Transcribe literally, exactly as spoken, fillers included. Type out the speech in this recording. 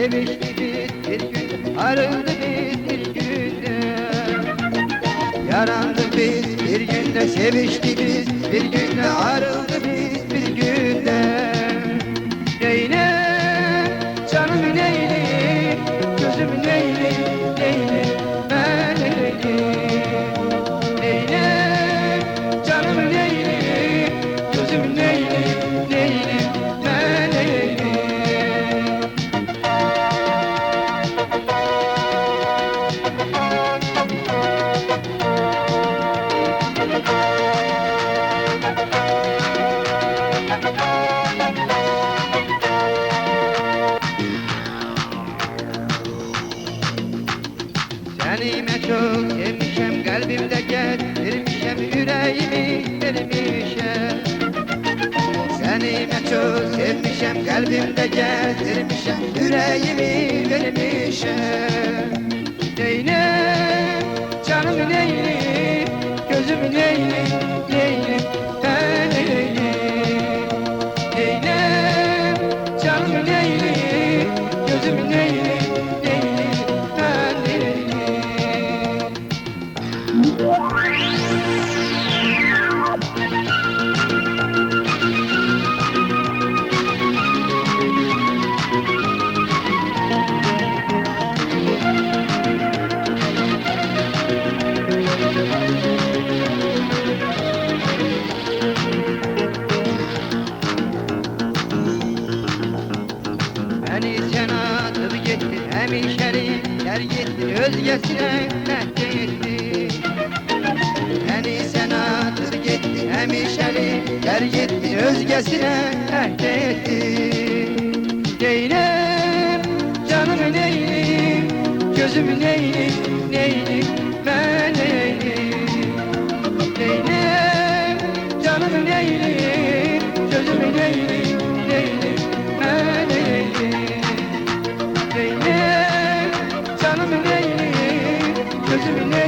seviştik biz bir gün, ayrıldık biz bir günde. Yarandık biz bir günde, seviştik biz bir günde, ayrıldık biz bir günde. Neyle canım neyli, gözüm neyli, neyli ben neyli. Neyle canım neyli, gözüm neyli, neyli ben neyli. Senime çok sevmişem, kalbimde getirmişem, yüreğimi vermişem. Senime çok sevmişem, kalbimde getirmişem, yüreğimi vermişem. Neyle canım neyli, gözüm neyli, neyli ben neyli. Neyle canım neyli, gözüm neyli, neyli ben neyli. Beni sen atıp gittin, hemşerim der gittin, özgesine mehdi ettin. Beni sen atıp gittin, hemşerim der gittin, özgesine mehdi ettin. Neylem canım neylim, gözüm neylim, neylim ben neylim. Neylem canım neylim, gözüm neylim, neylim ben neylim. Neylem canım neylim, gözüm neylim.